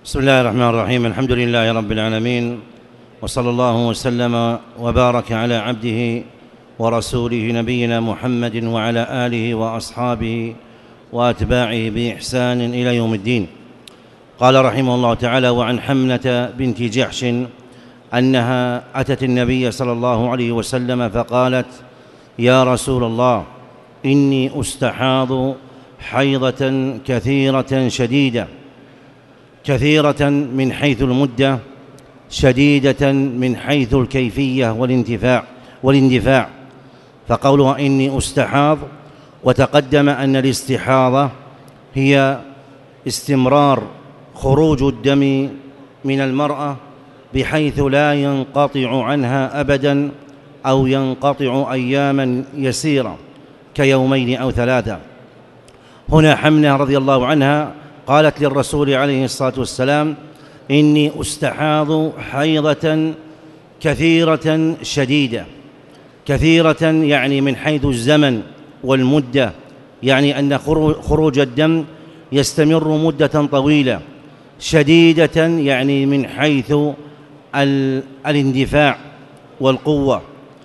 بسم الله الرحمن الرحيم. الحمد لله رب العالمين، وصلى الله وسلم وبارك على عبده ورسوله نبينا محمد وعلى آله وأصحابه وأتباعه بإحسان إلى يوم الدين. قال رحمه الله تعالى: وعن حمنة بنت جحش أنها أتت النبي صلى الله عليه وسلم فقالت: يا رسول الله، إني أستحاض حيضة كثيرة شديدة، كثيرة من حيث المدة، شديدة من حيث الكيفية والاندفاع. فقولها إني أستحاض، وتقدم أن الاستحاضة هي استمرار خروج الدم من المرأة بحيث لا ينقطع عنها أبدا أو ينقطع أياما يسيرة كيومين أو ثلاثة. هنا حمنة رضي الله عنها قالت للرسول عليه الصلاة والسلام: إني أستحاض حيضة كثيرة شديدة. كثيرة يعني من حيث الزمن والمدة، يعني أن خروج الدم يستمر مدة طويلة. شديدة يعني من حيث الاندفاع والقوة.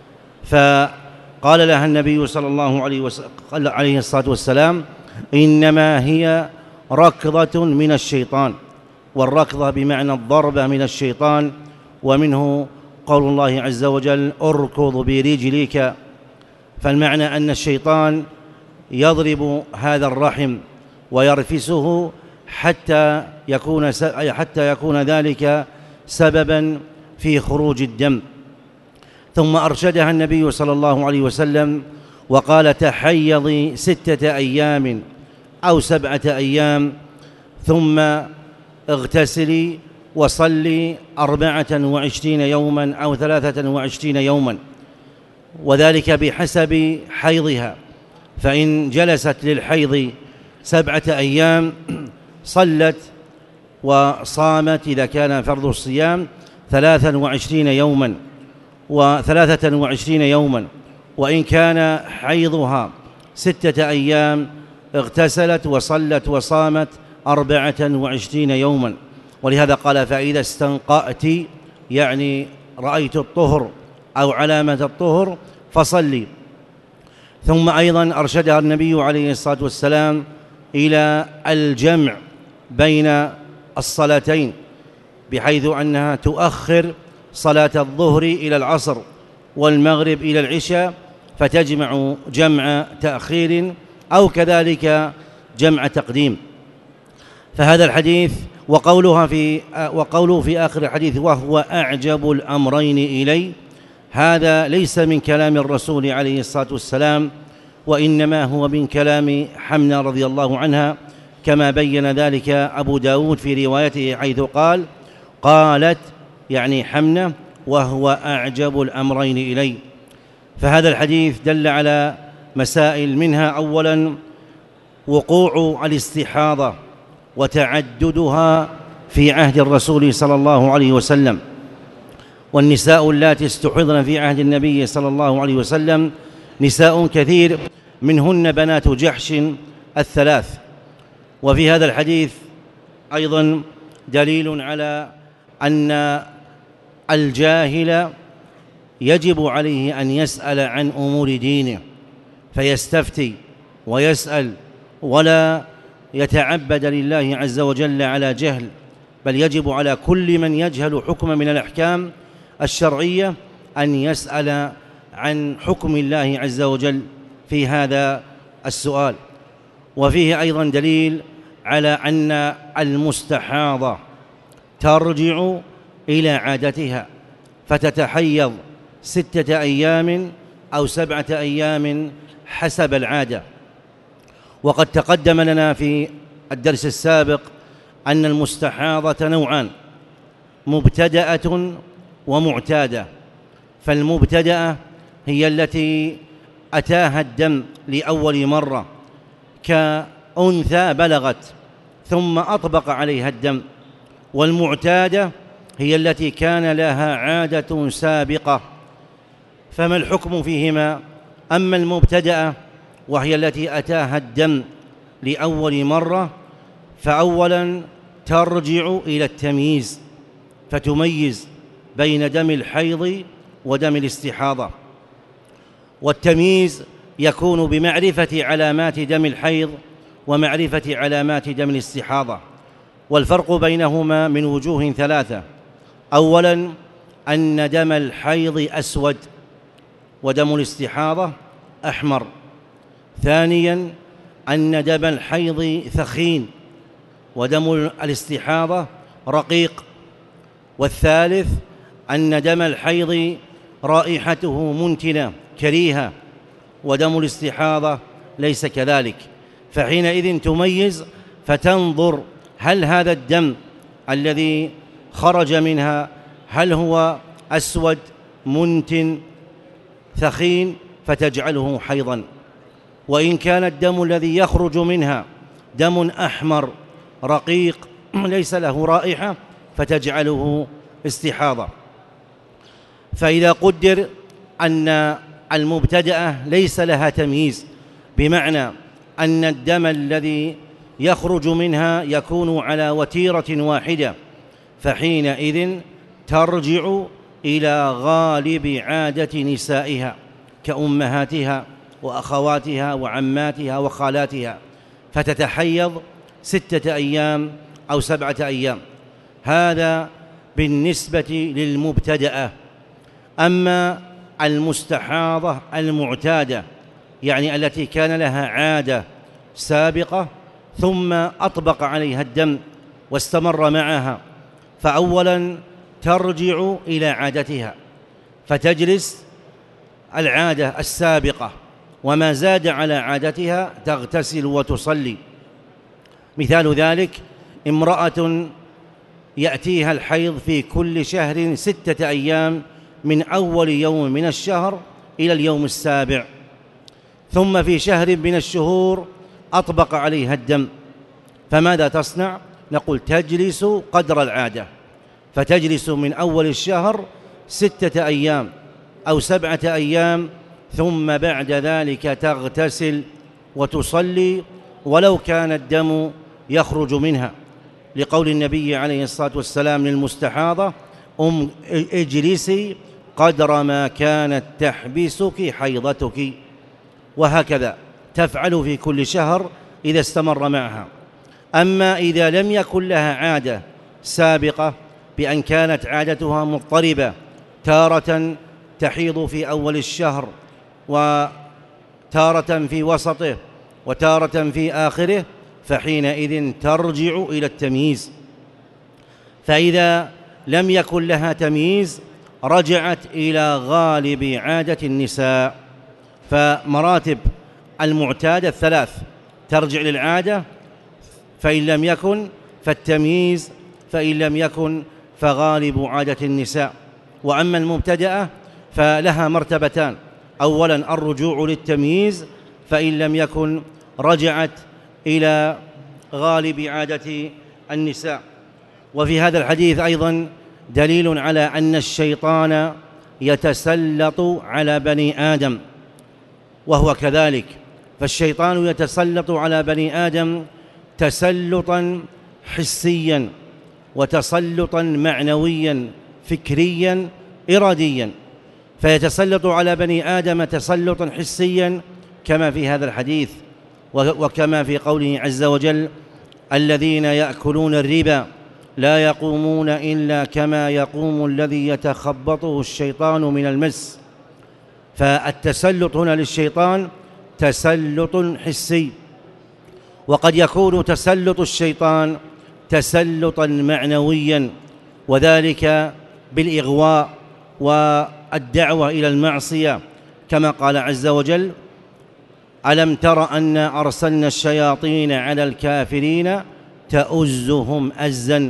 فقال لها النبي صلى الله عليه الصلاة والسلام: إنما هي ركضة من الشيطان. والركضة بمعنى الضربة من الشيطان، ومنه قول الله عز وجل: اركض برجلك. فالمعنى أن الشيطان يضرب هذا الرحم ويرفسه حتى يكون ذلك سببا في خروج الدم. ثم أرشدها النبي صلى الله عليه وسلم وقال: تحيضي 6 أيام أو 7 أيام، ثم اغتسلي وصلي 24 يوما أو 23 يوما، وذلك بحسب حيضها. فإن جلست للحيض 7 أيام صلت وصامت إذا كان فرض الصيام 23 يوما و23 يوما، وإن كان حيضها 6 أيام اغتسلت وصلت وصامت 24 يوما. ولهذا قال: فإذا استنقأت، يعني رأيت الطهر أو علامة الطهر، فصلي. ثم أيضا أرشدها النبي عليه الصلاة والسلام إلى الجمع بين الصلاتين، بحيث أنها تؤخر صلاة الظهر إلى العصر والمغرب إلى العشاء، فتجمع جمع تأخير أو كذلك جمع تقديم. فهذا الحديث وقوله في آخر الحديث: وهو أعجب الأمرين إلي، هذا ليس من كلام الرسول عليه الصلاة والسلام، وإنما هو من كلام حمنة رضي الله عنها، كما بين ذلك أبو داود في روايته، حيث قالت يعني حمنة: وهو أعجب الأمرين إلي. فهذا الحديث دل على مسائل، منها أولا وقوع الاستحاضة وتعددها في عهد الرسول صلى الله عليه وسلم. والنساء اللاتي استحضن في عهد النبي صلى الله عليه وسلم نساء كثير، منهن بنات جحش 3. وفي هذا الحديث أيضا دليل على أن الجاهل يجب عليه أن يسأل عن أمور دينه، فيستفتي ويسأل، ولا يتعبد لله عز وجل على جهل، بل يجب على كل من يجهل حكم من الأحكام الشرعية أن يسأل عن حكم الله عز وجل في هذا السؤال. وفيه أيضا دليل على أن المستحاضة ترجع إلى عادتها، فتتحيض 6 أيام أو 7 أيام حسب العادة. وقد تقدم لنا في الدرس السابق أن المستحاضة نوعان: مبتدأة ومعتادة. فالمبتدأة هي التي أتاها الدم لأول مرة، كأنثى بلغت ثم أطبق عليها الدم. والمعتادة هي التي كان لها عادة سابقة. فما الحكم فيهما؟ أما المبتدأة وهي التي أتاها الدم لأول مرة، فأولا ترجع إلى التمييز، فتميز بين دم الحيض ودم الاستحاضة. والتمييز يكون بمعرفة علامات دم الحيض ومعرفة علامات دم الاستحاضة. والفرق بينهما من وجوه ثلاثة: أولاً أن دم الحيض أسود ودم الاستحاضة أحمر. ثانياً أن دم الحيض ثخين ودم الاستحاضة رقيق. والثالث أن دم الحيض رائحته منتنة كريهة ودم الاستحاضة ليس كذلك. فحينئذ تميز فتنظر هل هذا الدم الذي خرج منها هل هو أسود منتن ثخين فتجعله حيضا، وإن كان الدم الذي يخرج منها دم أحمر رقيق ليس له رائحة فتجعله استحاضة. فإذا قدر أن المبتدأة ليس لها تمييز، بمعنى أن الدم الذي يخرج منها يكون على وتيرة واحدة، فحينئذ ترجع إلى غالب عادة نسائها كأمهاتها وأخواتها وعماتها وخالاتها، فتتحيض 6 أيام أو 7 أيام. هذا بالنسبة للمبتدأة. أما المستحاضة المعتادة، يعني التي كان لها عادة سابقة ثم أطبق عليها الدم واستمر معها، فأولاً ترجع إلى عادتها فتجلس العادة السابقة، وما زاد على عادتها تغتسل وتصلي. مثال ذلك امرأة يأتيها الحيض في كل شهر 6 أيام من أول يوم من الشهر إلى اليوم السابع، ثم في شهر من الشهور أطبق عليها الدم، فماذا تصنع؟ نقول تجلس قدر العادة، فتجلس من أول الشهر 6 أيام أو 7 أيام، ثم بعد ذلك تغتسل وتصلي ولو كان الدم يخرج منها، لقول النبي عليه الصلاة والسلام للمستحاضة: اجلسي قدر ما كانت تحبسك حيضتك. وهكذا تفعل في كل شهر إذا استمر معها. أما إذا لم يكن لها عادة سابقة، بأن كانت عادتها مضطربة، تارة تحيض في أول الشهر وتارة في وسطه وتارة في آخره، فحينئذ ترجع إلى التمييز. فإذا لم يكن لها تمييز رجعت إلى غالب عادة النساء. فمراتب المعتادة 3: ترجع للعادة، فإن لم يكن فالتمييز، فإن لم يكن فغالب عادة النساء. وأما المبتدأة فلها مرتبتان: أولا الرجوع للتمييز، فإن لم يكن رجعت إلى غالب عادة النساء. وفي هذا الحديث أيضا دليل على أن الشيطان يتسلط على بني آدم، وهو كذلك. فالشيطان يتسلط على بني آدم تسلطا حسيا وتسلطا معنويا فكريا إراديا. فيتسلط على بني آدم تسلطا حسيا كما في هذا الحديث، وكما في قوله عز وجل: الذين يأكلون الربا لا يقومون إلا كما يقوم الذي يتخبطه الشيطان من المس. فالتسلط هنا للشيطان تسلط حسي، وقد يكون تسلط الشيطان تسلطا معنويا، وذلك بالإغواء والدعوة إلى المعصية، كما قال عز وجل: ألم تر أنا أرسلنا الشياطين على الكافرين تؤزهم أزا.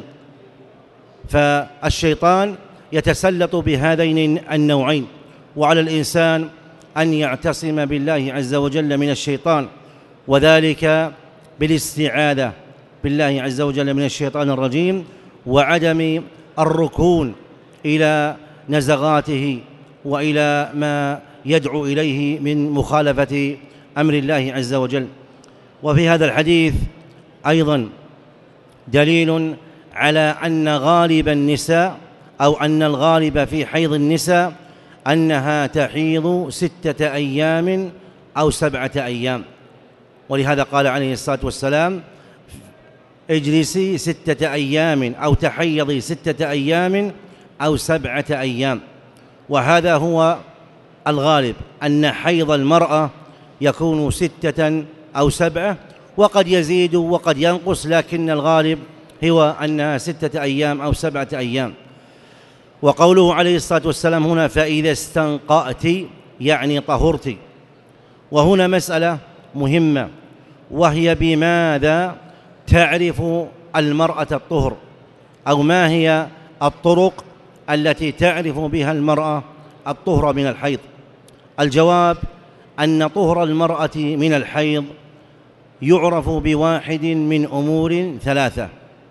فالشيطان يتسلط بهذين النوعين، وعلى الإنسان أن يعتصم بالله عز وجل من الشيطان، وذلك بالاستعاذة بالله عز وجل من الشيطان الرجيم، وعدم الركون إلى نزغاته وإلى ما يدعو إليه من مخالفة أمر الله عز وجل. وفي هذا الحديث أيضا دليل على أن غالب النساء أو أن الغالب في حيض النساء أنها تحيض 6 أيام أو 7 أيام، ولهذا قال عليه الصلاة والسلام: اجلسي 6 أيام أو تحيضي 6 أيام أو 7 أيام. وهذا هو الغالب، أن حيض المرأة يكون 6 أو 7، وقد يزيد وقد ينقص، لكن الغالب هو أنها 6 أيام أو 7 أيام. وقوله عليه الصلاة والسلام هنا: فإذا استنقأت، يعني طهرت. وهنا مسألة مهمة، وهي بماذا تعرف المرأة الطهر، أو ما هي الطرق التي تعرف بها المرأة الطهر من الحيض؟ الجواب أن طهر المرأة من الحيض يعرف بواحد من أمور 3.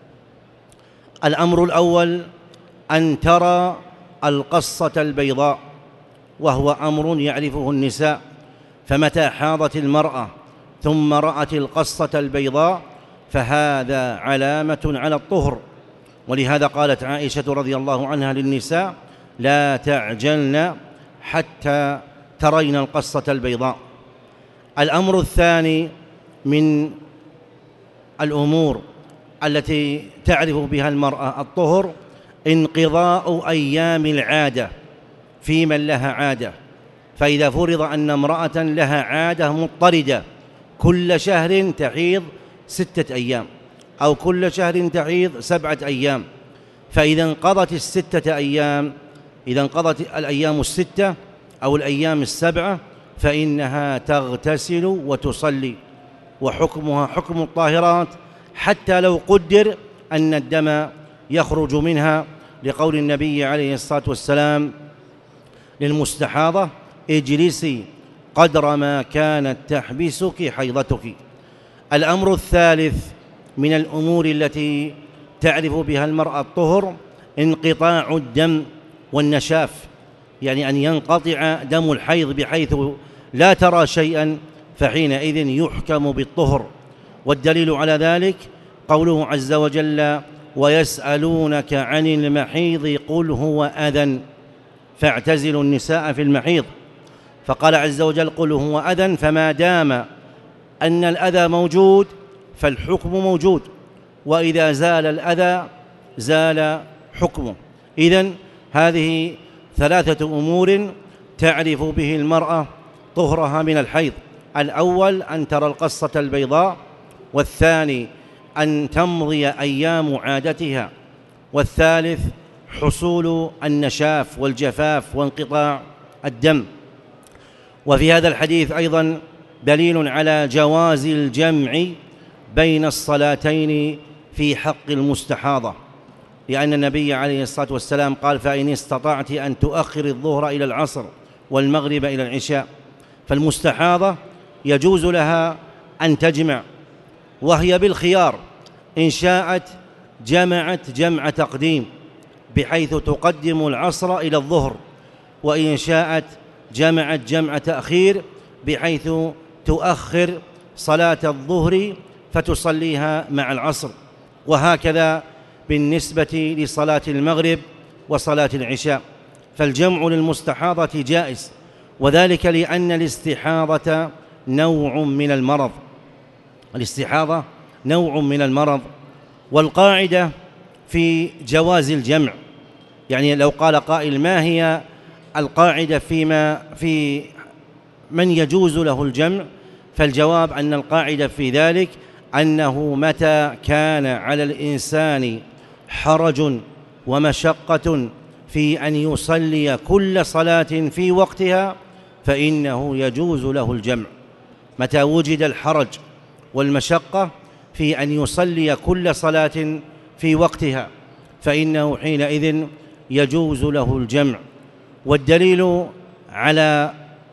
الأمر الأول أن ترى القصة البيضاء، وهو أمر يعرفه النساء، فمتى حاضت المرأة ثم رأت القصة البيضاء فهذا علامة على الطهر. ولهذا قالت عائشة رضي الله عنها للنساء: لا تعجلن حتى ترين القصة البيضاء. الأمر الثاني من الأمور التي تعرف بها المرأة الطهر انقضاء أيام العادة في من لها عادة. فإذا فرض أن امرأة لها عادة مضطردة كل شهر تحيض 6 أيام أو كل شهر تحيض 7 أيام، فإذا انقضت 6 أيام، إذا انقضت الأيام 6 أو الأيام 7 فإنها تغتسل وتصلي، وحكمها حكم الطاهرات، حتى لو قدر أن الدم يخرج منها، لقول النبي عليه الصلاة والسلام للمستحاضة: اجلسي قدر ما كانت تحبسك حيضتك. الأمر الثالث من الأمور التي تعرف بها المرأة الطهر انقطاع الدم والنشاف، يعني أن ينقطع دم الحيض بحيث لا ترى شيئا، فحينئذ يحكم بالطهر. والدليل على ذلك قوله عز وجل: ويسألونك عن المحيض قل هو أذى فاعتزلوا النساء في المحيض. فقال عز وجل: قل هو أذى، فما دام أن الأذى موجود فالحكم موجود، وإذا زال الأذى زال حكمه. إذن هذه 3 أمور تعرف به المرأة طهرها من الحيض: الأول أن ترى القصة البيضاء، والثاني أن تمضي أيام عادتها، والثالث حصول النشاف والجفاف وانقطاع الدم. وفي هذا الحديث أيضا دليل على جواز الجمع بين الصلاتين في حق المستحاضة، لأن النبي عليه الصلاة والسلام قال: فإن استطعت أن تؤخر الظهر إلى العصر والمغرب إلى العشاء. فالمستحاضة يجوز لها أن تجمع، وهي بالخيار، إن شاءت جمعت جمع تقديم بحيث تقدم العصر إلى الظهر، وإن شاءت جمعت جمع تأخير بحيث تؤخر صلاة الظهر فتصليها مع العصر، وهكذا بالنسبة لصلاة المغرب وصلاة العشاء. فالجمع للمستحاضة جائز، وذلك لأن الاستحاضة نوع من المرض، الاستحاضة نوع من المرض. والقاعدة في جواز الجمع، يعني لو قال قائل: ما هي القاعدة في من يجوز له الجمع؟ فالجواب أن القاعدة في ذلك أنه متى كان على الإنسان حرج ومشقة في أن يصلي كل صلاة في وقتها فإنه يجوز له الجمع. متى وجد الحرج والمشقة في أن يصلي كل صلاة في وقتها فإنه حينئذ يجوز له الجمع. والدليل على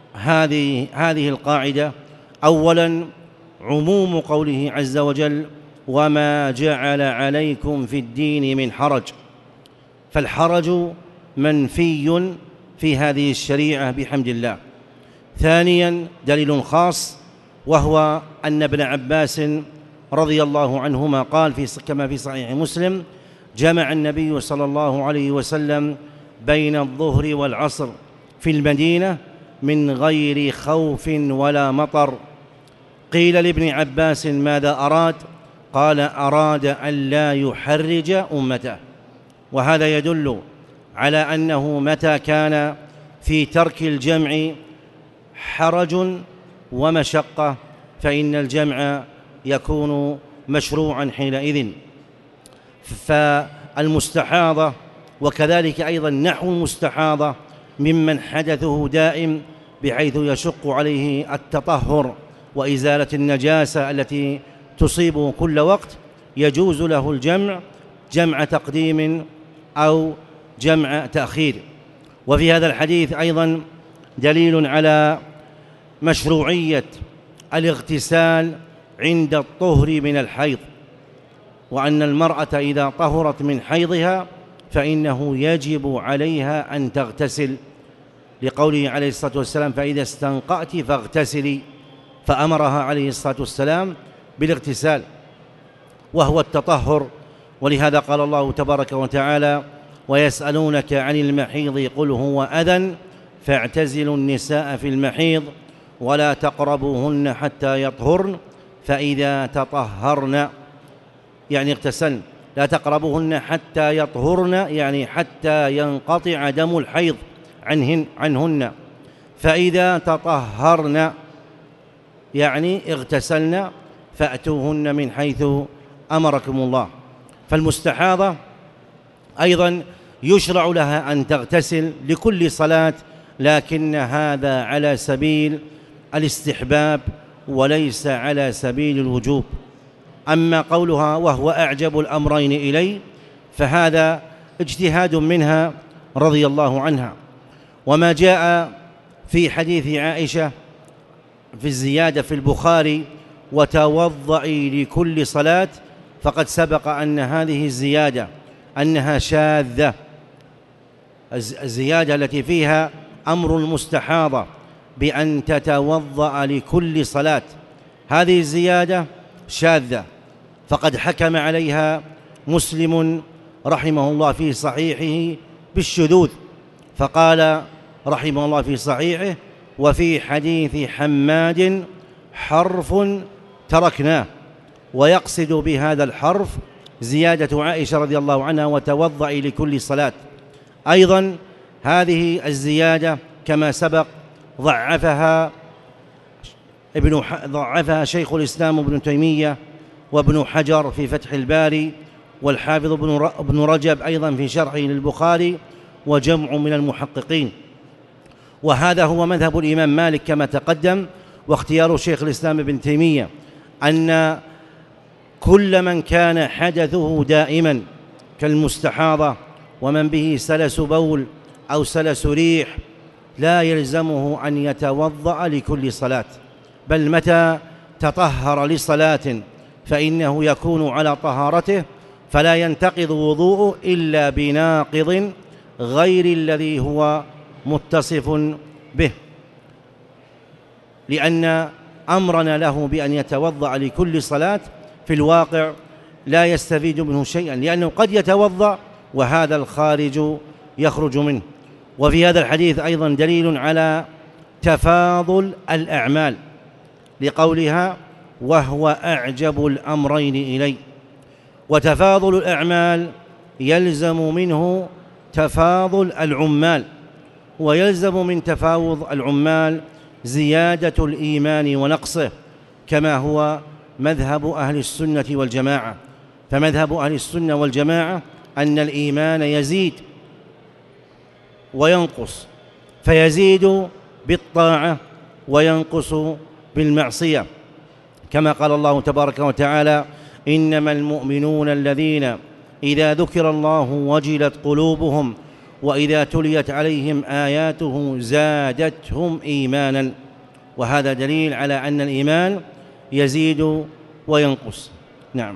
هذه القاعدة أولا عموم قوله عز وجل: وما جعل عليكم في الدين من حرج. فالحرج منفي في هذه الشريعة بحمد الله. ثانيا دليل خاص، وهو أن ابن عباس رضي الله عنهما قال كما في صحيح مسلم: جمع النبي صلى الله عليه وسلم بين الظهر والعصر في المدينة من غير خوف ولا مطر. قيل لابن عباس ماذا أراد؟ قال أراد أن لا يحرج أمته. وهذا يدل على أنه متى كان في ترك الجمع حرج ومشقة فإن الجمع يكون مشروعا حينئذ. فالمستحاضة وكذلك أيضا نحو المستحاضة ممن حدثه دائم بحيث يشق عليه التطهر وإزالة النجاسة التي تصيبه كل وقت، يجوز له الجمع، جمع تقديم أو جمع تأخير. وفي هذا الحديث أيضا دليل على مشروعية الاغتسال عند الطهر من الحيض، وأن المرأة إذا طهرت من حيضها فإنه يجب عليها أن تغتسل، لقوله عليه الصلاة والسلام فإذا استنقأت فاغتسلي، فأمرها عليه الصلاة والسلام بالاغتسال وهو التطهر. ولهذا قال الله تبارك وتعالى ويسألونك عن المحيض قل هو أذى فاعتزلوا النساء في المحيض ولا تقربوهن حتى يطهرن فإذا تطهرن يعني اغتسلن، لا تقربوهن حتى يطهرن يعني حتى ينقطع دم الحيض عنهن، فإذا تطهرن يعني اغتسلن فأتوهن من حيث أمركم الله. فالمستحاضة أيضا يشرع لها أن تغتسل لكل صلاة، لكن هذا على سبيل الاستحباب وليس على سبيل الوجوب. أما قولها وهو أعجب الأمرين إلي فهذا اجتهاد منها رضي الله عنها. وما جاء في حديث عائشة في الزيادة في البخاري وتوضئي لكل صلاة، فقد سبق أن هذه الزيادة أنها شاذة، الزيادة التي فيها أمر المستحاضة بأن تتوضأ لكل صلاة، هذه الزيادة شاذة، فقد حكم عليها مسلم رحمه الله في صحيحه بالشذوذ، فقال رحمه الله في صحيحه وفي حديث حماد حرف تركناه، ويقصد بهذا الحرف زيادة عائشة رضي الله عنها وتوضئي لكل صلاة. أيضا هذه الزيادة كما سبق ضعفها شيخ الإسلام ابن تيمية وابن حجر في فتح الباري، والحافظ ابن رجب أيضا في شرحه للبخاري، وجمع من المحققين. وهذا هو مذهب الإمام مالك كما تقدم، واختيار شيخ الإسلام ابن تيمية أن كل من كان حدثه دائما كالمستحاضة ومن به سلس بول أو سلس ريح لا يلزمه أن يتوضأ لكل صلاة، بل متى تطهر لصلاة فإنه يكون على طهارته، فلا ينتقض وضوءه إلا بناقض غير الذي هو متصف به، لأن أمرنا له بأن يتوضأ لكل صلاة في الواقع لا يستفيد منه شيئا، لأنه قد يتوضأ وهذا الخارج يخرج منه. وفي هذا الحديث أيضا دليل على تفاضل الأعمال لقولها وهو أعجب الأمرين إلي، وتفاضل الأعمال يلزم منه تفاضل العمال، ويلزم من تفاوض العمال زيادة الإيمان ونقصه، كما هو مذهب أهل السنة والجماعة. فمذهب أهل السنة والجماعة أن الإيمان يزيد وينقص، فيزيد بالطاعة وينقص بالمعصية، كما قال الله تبارك وتعالى إنما المؤمنون الذين إذا ذكر الله وجلت قلوبهم وإذا تليت عليهم آياته زادتهم إيمانا. وهذا دليل على أن الإيمان يزيد وينقص. نعم.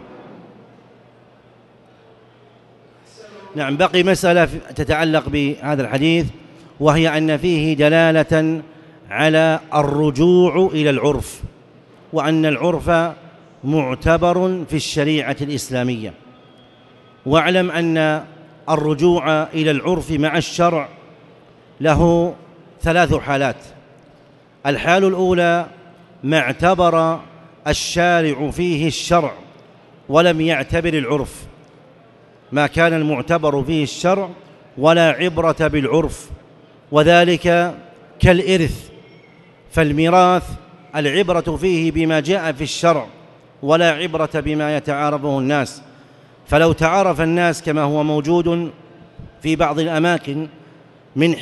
بقي مسألة تتعلق بهذا الحديث، وهي أن فيه دلالة على الرجوع إلى العرف، وأن العرف معتبر في الشريعة الإسلامية، واعلم أن الرجوع إلى العرف مع الشرع له 3 حالات. الحال الأولى ما اعتبر الشارع فيه الشرع ولم يعتبر العرف، ما كان المعتبر فيه الشرع ولا عبرة بالعرف، وذلك كالإرث، فالميراث العبرة فيه بما جاء في الشرع ولا عبرة بما يتعارفه الناس. فلو تعارف الناس كما هو موجود في بعض الأماكن من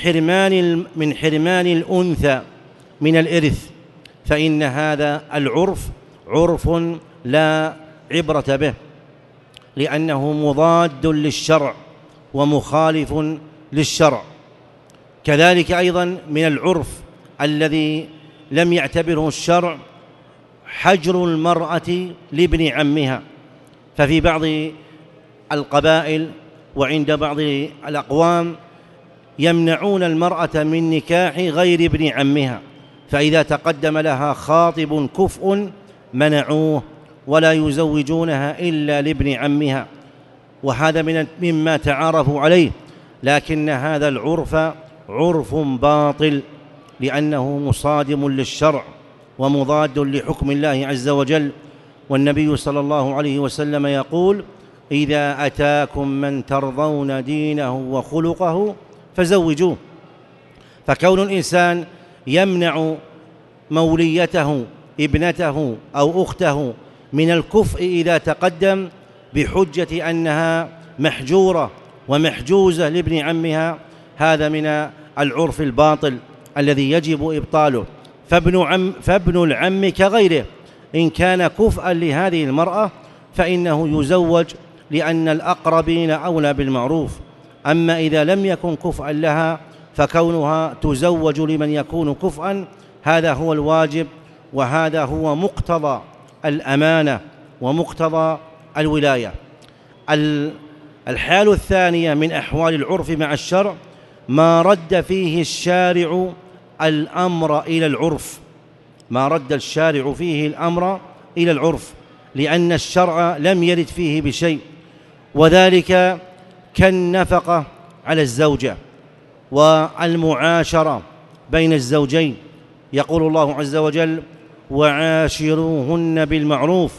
حرمان الأنثى من الإرث، فإن هذا العرف عرف لا عبرة به، لأنه مضاد للشرع ومخالف للشرع. كذلك أيضا من العرف الذي لم يعتبره الشرع حجر المرأة لابن عمها، ففي بعض القبائل وعند بعض الأقوام يمنعون المرأة من نكاح غير ابن عمها، فإذا تقدم لها خاطب كفء منعوه ولا يزوجونها إلا لابن عمها، وهذا مما تعارفوا عليه، لكن هذا العرف عرف باطل لأنه مصادم للشرع ومضاد لحكم الله عز وجل. والنبي صلى الله عليه وسلم يقول: إذا أتاكم من ترضون دينه وخلقه فزوجوه. فكون الإنسان يمنع موليته ابنته أو أخته من الكفء إذا تقدم بحجة أنها محجورة ومحجوزة لابن عمها، هذا من العرف الباطل الذي يجب إبطاله. فابن العم كغيره إن كان كفءا لهذه المرأة فإنه يزوج، لأن الأقربين أولى بالمعروف. أما إذا لم يكن كفءا لها فكونها تزوج لمن يكون كفءا، هذا هو الواجب، وهذا هو مقتضى الأمانة ومقتضى الولاية. الحال الثانية من أحوال العرف مع الشرع ما رد فيه الشارع الأمر إلى العرف، ما رد الشارع فيه الأمر إلى العرف، لأن الشرع لم يرد فيه بشيء، وذلك كالنفقة على الزوجة والمعاشرة بين الزوجين. يقول الله عز وجل: وعاشروهن بالمعروف،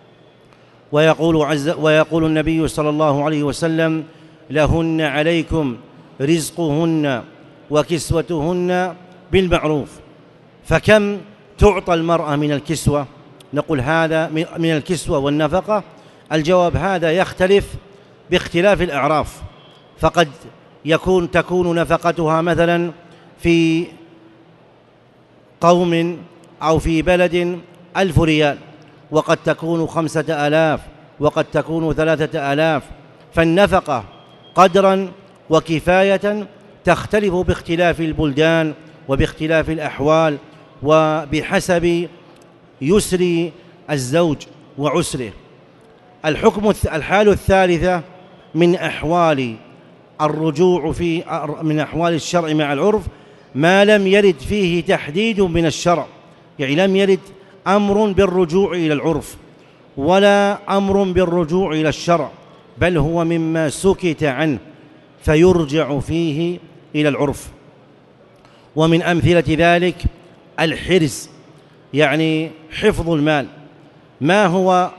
ويقول النبي صلى الله عليه وسلم: لهن عليكم رزقهن وكسوتهن بالمعروف. فكم تعطى المرأة من الكسوة؟ نقول هذا من الكسوة والنفقة. الجواب هذا يختلف باختلاف الأعراف، فقد تكون نفقتها مثلا في قوم أو في بلد 1000 ريال، وقد تكون 5000، وقد تكون 3000. فالنفقة قدرا وكفاية تختلف باختلاف البلدان وباختلاف الأحوال وبحسب يسر الزوج وعسره. الحال الثالثة من أحوال الرجوع من أحوال الشرع مع العرف ما لم يرد فيه تحديد من الشرع، يعني لم يرد أمر بالرجوع إلى العرف ولا أمر بالرجوع إلى الشرع، بل هو مما سكت عنه فيرجع فيه إلى العرف. ومن أمثلة ذلك الحرز، يعني حفظ المال. ما هو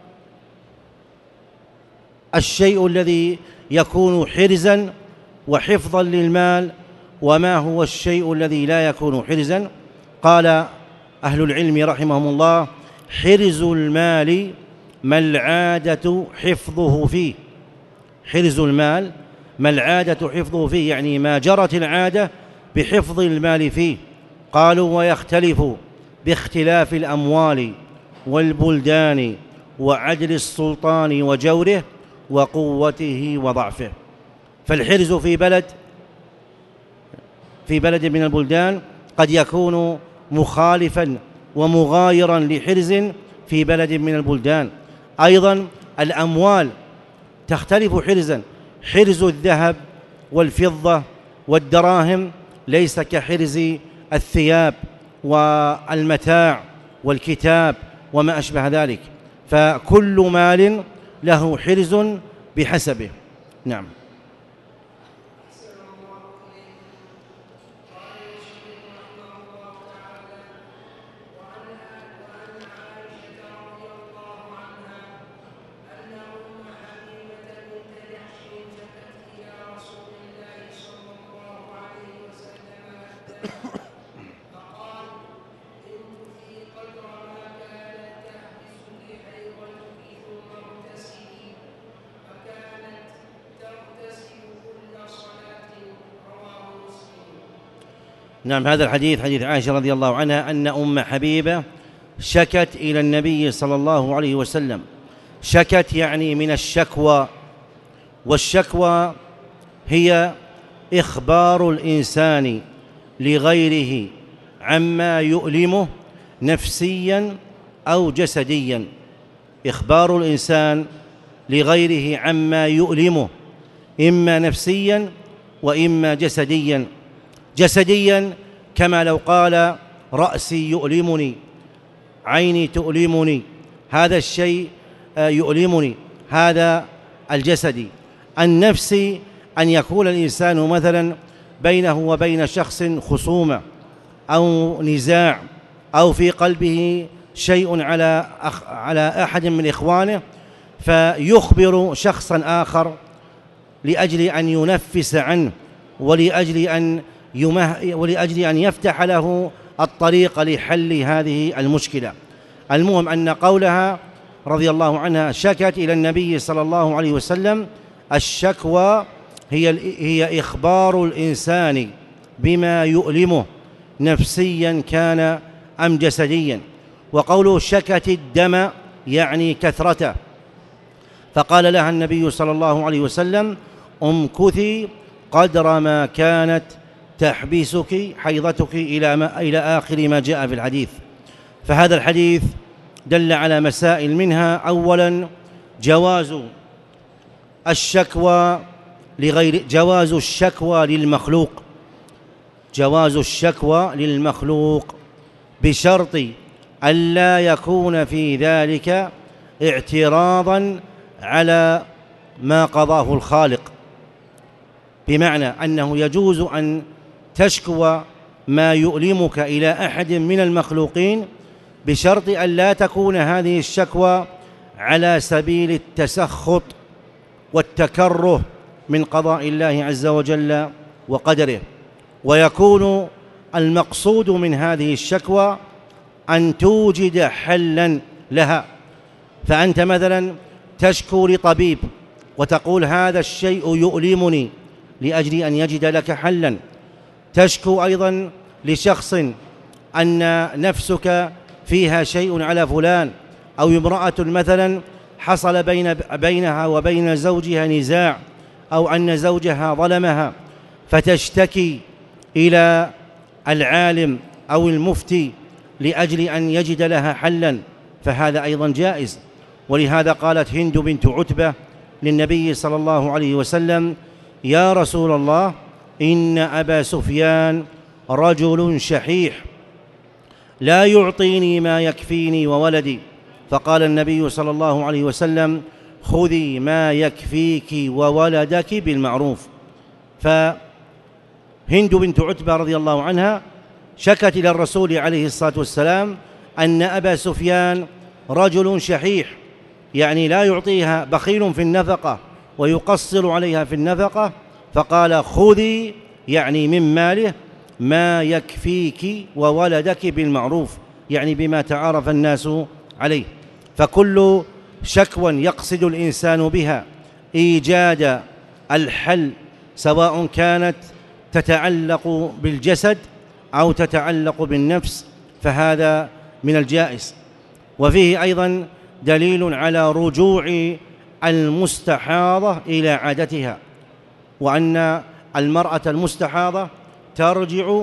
الشيء الذي يكون حرزا وحفظا للمال، وما هو الشيء الذي لا يكون حرزا؟ قال أهل العلم رحمهم الله: حرز المال ما العادة حفظه فيه. حرز المال ما العادة حفظه فيه، يعني ما جرت العادة بحفظ المال فيه. قالوا: ويختلف باختلاف الأموال والبلدان وعدل السلطان وجوره وقوته وضعفه. فالحرز في بلد من البلدان قد يكون مخالفا ومغايرا لحرز في بلد من البلدان. أيضا الأموال تختلف حرزا، حرز الذهب والفضة والدراهم ليس كحرز الثياب والمتاع والكتاب وما أشبه ذلك. فكل مال له حرز بحسبه. نعم. نعم، هذا الحديث حديث عائشة رضي الله عنها أن أم حبيبة شكت إلى النبي صلى الله عليه وسلم. شكت يعني من الشكوى، والشكوى هي إخبار الإنسان لغيره عما يؤلمه نفسيا أو جسديا. إخبار الإنسان لغيره عما يؤلمه إما نفسيا وإما جسديا. جسديا كما لو قال رأسي يؤلمني، عيني تؤلمني، هذا الشيء يؤلمني، هذا الجسدي. النفسي أن يكون الإنسان مثلا بينه وبين شخص خصومة أو نزاع، أو في قلبه شيء على أحد من إخوانه، فيخبر شخصا آخر لأجل أن ينفس عنه، ولأجل أن يفتح له الطريق لحل هذه المشكلة. المهم أن قولها رضي الله عنها شكت إلى النبي صلى الله عليه وسلم. الشكوى هي إخبار الإنسان بما يؤلمه نفسيا كان أم جسديا. وقوله شكت الدم يعني كثرته، فقال لها النبي صلى الله عليه وسلم امكثي قدر ما كانت تحبسك حيضتك إلى آخر ما جاء في الحديث. فهذا الحديث دل على مسائل، منها أولا جواز الشكوى للمخلوق، جواز الشكوى للمخلوق بشرط ألا يكون في ذلك اعتراضا على ما قضاه الخالق، بمعنى أنه يجوز أن تشكو ما يؤلمك إلى أحد من المخلوقين بشرط أن لا تكون هذه الشكوى على سبيل التسخط والتكره من قضاء الله عز وجل وقدره. ويكون المقصود من هذه الشكوى أن توجد حلا لها. فأنت مثلا تشكو لطبيب وتقول هذا الشيء يؤلمني لأجل أن يجد لك حلا. تشكو أيضا لشخص أن نفسك فيها شيء على فلان، أو امرأة مثلا حصل بينها وبين زوجها نزاع، أو أن زوجها ظلمها، فتشتكي إلى العالم أو المفتي لأجل أن يجد لها حلا، فهذا أيضا جائز. ولهذا قالت هند بنت عتبة للنبي صلى الله عليه وسلم يا رسول الله إن أبا سفيان رجل شحيح لا يعطيني ما يكفيني وولدي. فقال النبي صلى الله عليه وسلم خذي ما يكفيك وولدك بالمعروف. فهند بنت عتبة رضي الله عنها شكت إلى الرسول عليه الصلاة والسلام أن أبا سفيان رجل شحيح، يعني لا يعطيها، بخيل في النفقة ويقصر عليها في النفقة. فقال خذي يعني من ماله ما يكفيك وولدك بالمعروف، يعني بما تعارف الناس عليه. فكل شكوى يقصد الإنسان بها إيجاد الحل، سواء كانت تتعلق بالجسد أو تتعلق بالنفس، فهذا من الجائز. وفيه أيضا دليل على رجوع المستحاضة إلى عادتها، وأن المرأة المستحاضة ترجع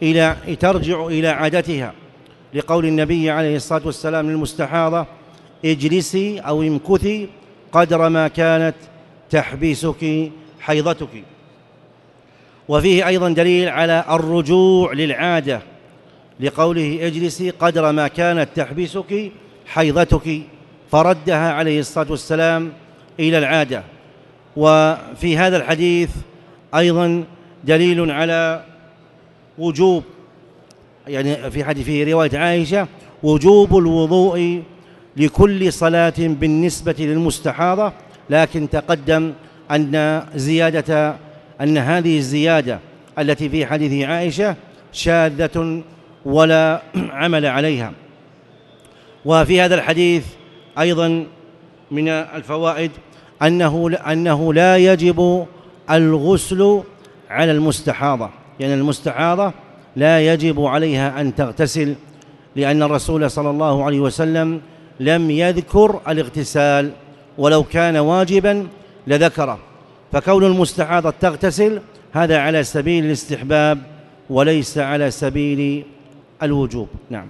إلى عادتها، لقول النبي عليه الصلاة والسلام للمستحاضة اجلسي أو امكثي قدر ما كانت تحبسك حيضتك. وفيه أيضا دليل على الرجوع للعادة، لقوله اجلسي قدر ما كانت تحبسك حيضتك، فردها عليه الصلاة والسلام إلى العادة. وفي هذا الحديث أيضا دليل على وجوب، يعني في رواية عائشة وجوب الوضوء لكل صلاة بالنسبة للمستحاضة، لكن تقدم أن هذه الزيادة التي في حديث عائشة شاذة ولا عمل عليها. وفي هذا الحديث أيضا من الفوائد أنه لا يجب الغسل على المستحاضة، يعني المستحاضة لا يجب عليها أن تغتسل، لأن الرسول صلى الله عليه وسلم لم يذكر الاغتسال، ولو كان واجبا لذكره، فكون المستحاضة تغتسل هذا على سبيل الاستحباب وليس على سبيل الوجوب. نعم.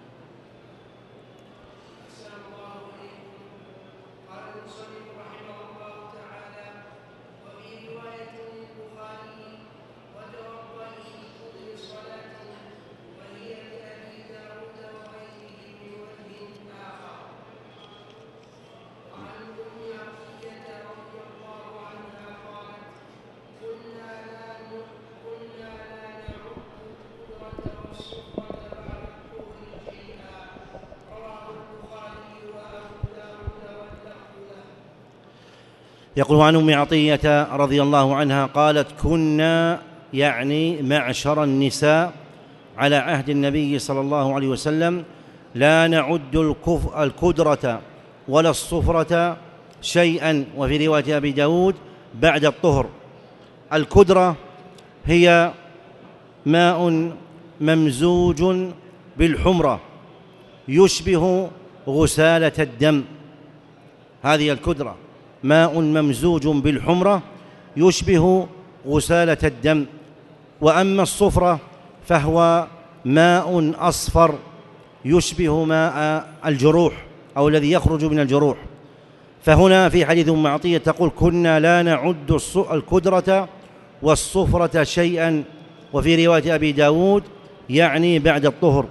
يقول عن أم عطية رضي الله عنها قالت: كنا، يعني معشر النساء على عهد النبي صلى الله عليه وسلم، لا نعد الكدرة ولا الصفرة شيئا، وفي رواية أبي داود بعد الطهر. الكدرة هي ماء ممزوج بالحمرة يشبه غسالة الدم، هذه الكدرة، ماء ممزوج بالحمرة يشبه غسالة الدم. وأما الصفرة فهو ماء أصفر يشبه ماء الجروح أو الذي يخرج من الجروح. فهنا في حديث أم عطية تقول: كنا لا نعد الكدرة والصفرة شيئا، وفي رواية أبي داود يعني بعد الطهر.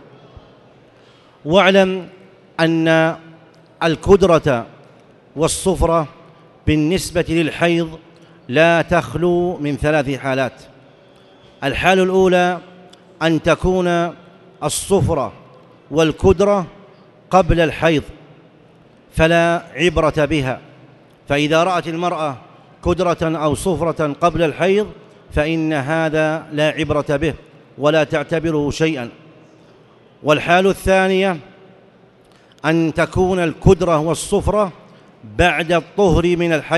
واعلم أن الكدرة والصفرة بالنسبة للحيض لا تخلو من 3 حالات. الحالة الأولى أن تكون الصفرة والكدرة قبل الحيض فلا عبرة بها، فإذا رأت المرأة كدرة أو صفرة قبل الحيض فإن هذا لا عبرة به ولا تعتبره شيئا. والحالة الثانية أن تكون الكدرة والصفرة بعد الطهر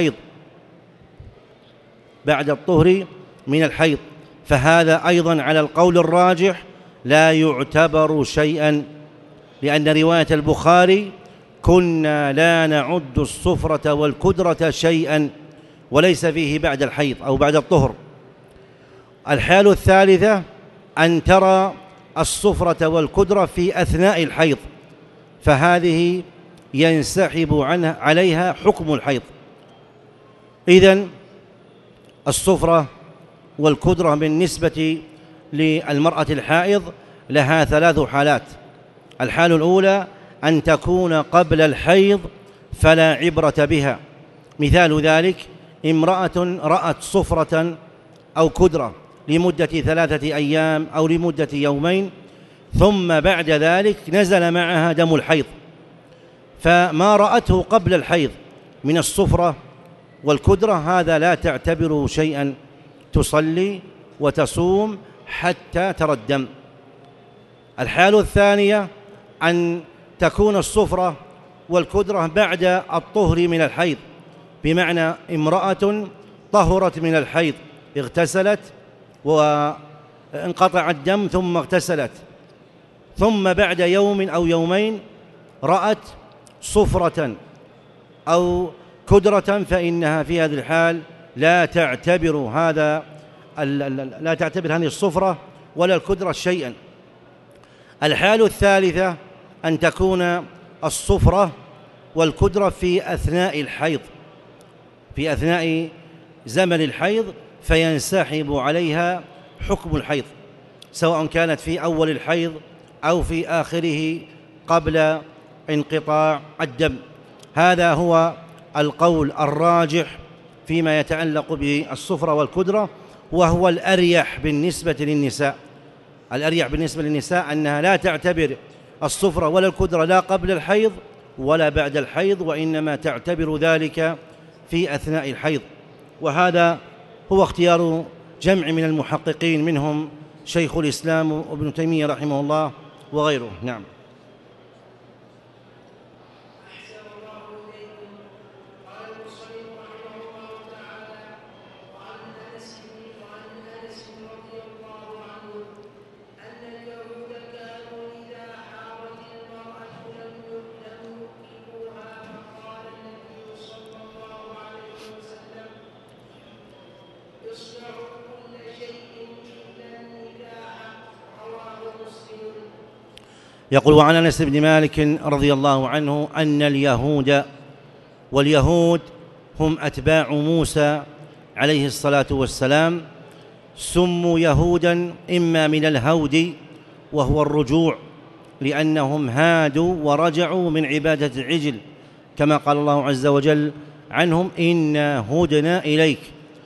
من الحيض، فهذا أيضا على القول الراجح لا يعتبر شيئا، لأن رواية البخاري: كنا لا نعد الصفرة والكدرة شيئا، وليس فيه بعد الحيض أو بعد الطهر. الحالة الثالثة أن ترى الصفرة والكدرة في أثناء الحيض، فهذه ينسحب عليها حكم الحيض. إذن الصفرة والكدرة بالنسبة للمرأة الحائض لها 3 حالات. الحالة الأولى أن تكون قبل الحيض فلا عبرة بها، مثال ذلك امرأة رأت صفرة أو كدرة لمدة 3 أيام أو لمدة يومين، ثم بعد ذلك نزل معها دم الحيض، فما رأته قبل الحيض من الصفرة والكدرة هذا لا تعتبره شيئا، تصلي وتصوم حتى ترى الدم. الحالة الثانية أن تكون الصفرة والكدرة بعد الطهر من الحيض، بمعنى امرأة طهرت من الحيض، اغتسلت وانقطع الدم ثم اغتسلت، ثم بعد يوم أو يومين رأت صفرة أو كدرة، فإنها في هذه الحال لا تعتبر هذه الصفرة ولا الكدرة شيئا. الحالة الثالثة أن تكون الصفرة والكدرة في أثناء الحيض، في أثناء زمن الحيض، فينسحب عليها حكم الحيض، سواء كانت في أول الحيض أو في آخره قبل انقطاع الدم. هذا هو القول الراجح فيما يتعلق بالصفرة والكدرة، وهو الأريح بالنسبة للنساء. الأريح بالنسبة للنساء أنها لا تعتبر الصفرة ولا الكدرة لا قبل الحيض ولا بعد الحيض، وإنما تعتبر ذلك في أثناء الحيض. وهذا هو اختيار جمع من المحققين، منهم شيخ الإسلام ابن تيمية رحمه الله وغيره. نعم. يقول: وعن أنس بن مالك رضي الله عنه أن اليهود، واليهود هم أتباع موسى عليه الصلاة والسلام، سموا يهودا إما من الهود وهو الرجوع، لأنهم هادوا ورجعوا من عبادة العجل، كما قال الله عز وجل عنهم: إنا هدنا إليك.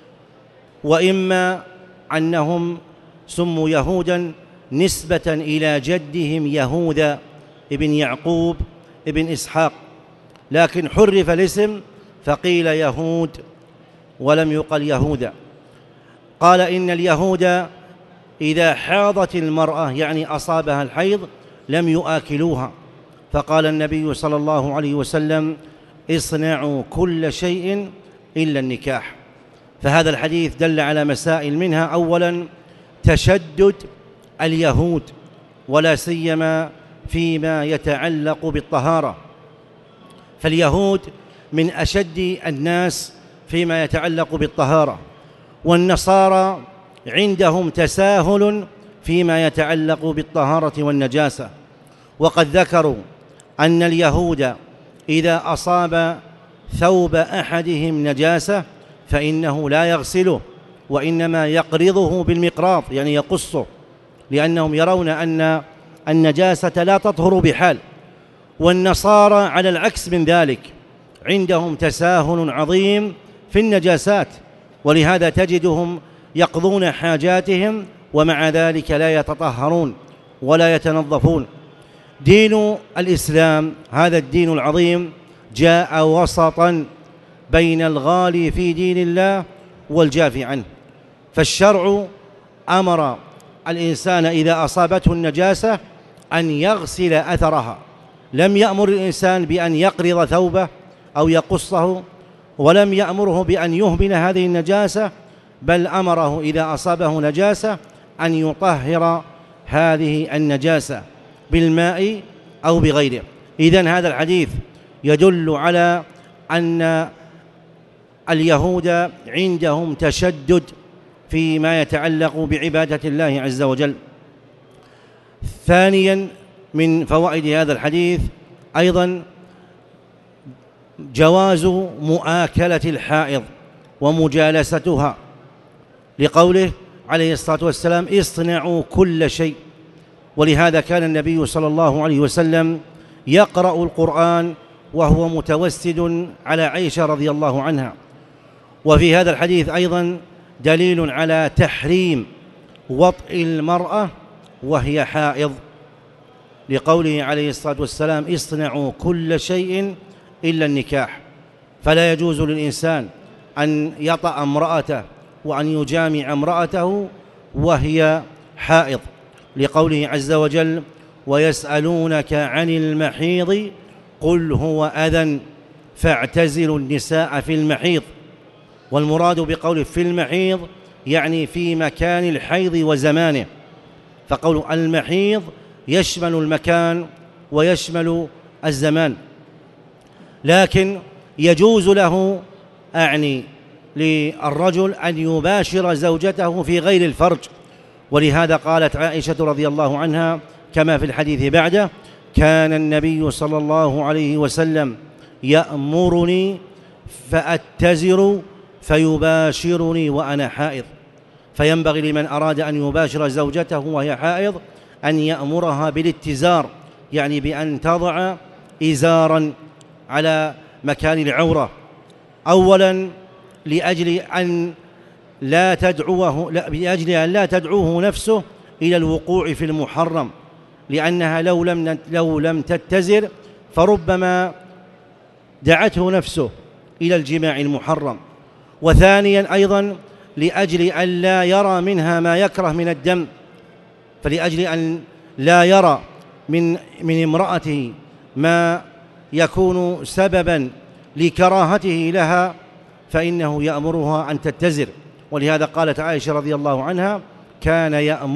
وإما أنهم سموا يهودا نسبة إلى جدهم يهوذا ابن يعقوب ابن إسحاق، لكن حرف الاسم فقيل يهود ولم يقل يهوذا. قال: إن اليهود إذا حاضت المرأة، يعني أصابها الحيض، لم يؤكلوها، فقال النبي صلى الله عليه وسلم: اصنعوا كل شيء إلا النكاح. فهذا الحديث دل على مسائل، منها أولا تشدد اليهود، ولا سيما فيما يتعلق بالطهارة، فاليهود من أشد الناس فيما يتعلق بالطهارة، والنصارى عندهم تساهل فيما يتعلق بالطهارة والنجاسة. وقد ذكروا أن اليهود إذا أصاب ثوب أحدهم نجاسة فإنه لا يغسله، وإنما يقرضه بالمقراض، يعني يقصه، لأنهم يرون أن النجاسة لا تطهر بحال. والنصارى على العكس من ذلك، عندهم تساهل عظيم في النجاسات، ولهذا تجدهم يقضون حاجاتهم ومع ذلك لا يتطهرون ولا يتنظفون. دين الإسلام، هذا الدين العظيم، جاء وسطا بين الغالي في دين الله والجافي عنه، فالشرع أمر الإنسان إذا أصابته النجاسة أن يغسل أثرها، لم يأمر الإنسان بأن يقرض ثوبه أو يقصه، ولم يأمره بأن يهمل هذه النجاسة، بل أمره إذا أصابه نجاسة أن يطهر هذه النجاسة بالماء أو بغيره. إذن هذا الحديث يدل على أن اليهود عندهم تشدد فيما يتعلق بعبادة الله عز وجل. ثانيا من فوائد هذا الحديث أيضا جواز مؤاكلة الحائض ومجالستها، لقوله عليه الصلاة والسلام: اصنعوا كل شيء. ولهذا كان النبي صلى الله عليه وسلم يقرأ القرآن وهو متوسد على عائشة رضي الله عنها. وفي هذا الحديث أيضا دليل على تحريم وطئ المرأة وهي حائض، لقوله عليه الصلاة والسلام: اصنعوا كل شيء إلا النكاح. فلا يجوز للإنسان أن يطأ امرأته وأن يجامع امرأته وهي حائض، لقوله عز وجل: ويسألونك عن المحيض قل هو أذى فاعتزلوا النساء في المحيض. والمراد بقوله في المحيض يعني في مكان الحيض وزمانه، فقول المحيض يشمل المكان ويشمل الزمان. لكن يجوز له، أعني للرجل، أن يباشر زوجته في غير الفرج، ولهذا قالت عائشة رضي الله عنها كما في الحديث بعده: كان النبي صلى الله عليه وسلم يأمرني فأتزر فيباشرني وأنا حائض. فينبغي لمن أراد أن يباشر زوجته وهي حائض أن يأمرها بالاتزار، يعني بأن تضع إزارا على مكان العورة، أولا لأجل أن لا تدعوه نفسه إلى الوقوع في المحرم، لأنها لو لم تتزر فربما دعته نفسه إلى الجماع المحرم. وثانيا أيضا لأجل أن لا يرى منها ما يكره من الدم، فلأجل أن لا يرى من امرأته ما يكون سببا لكراهته لها فإنه يأمرها أن تتزر. ولهذا قالت عائشة رضي الله عنها: كان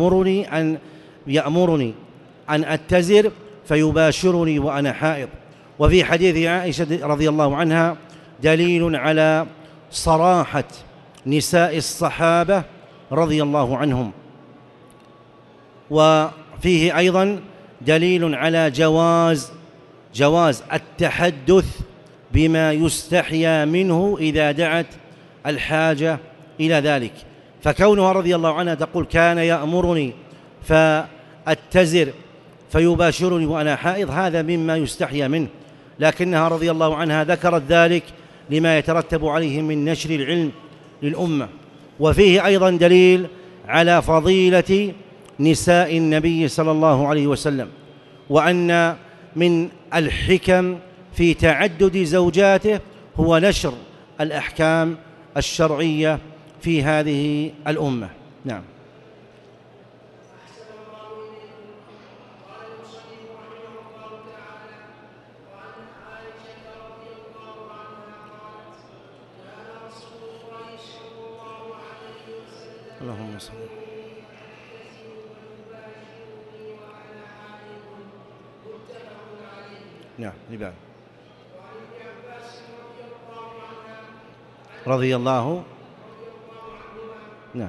يأمرني أن أتزر فيباشرني وأنا حائض. وفي حديث عائشة رضي الله عنها دليل على صراحة نساء الصحابة رضي الله عنهم، وفيه أيضا دليل على جواز التحدث بما يستحيا منه إذا دعت الحاجة إلى ذلك. فكونها رضي الله عنها تقول: كان يأمرني فأتزر فيباشرني وأنا حائض، هذا مما يستحيا منه، لكنها رضي الله عنها ذكرت ذلك لما يترتب عليه من نشر العلم للأمة. وفيه أيضا دليل على فضيلة نساء النبي صلى الله عليه وسلم، وأن من الحكم في تعدد زوجاته هو نشر الأحكام الشرعية في هذه الأمة. نعم. اللهم صل. نعم. لبعض رضي الله. نعم.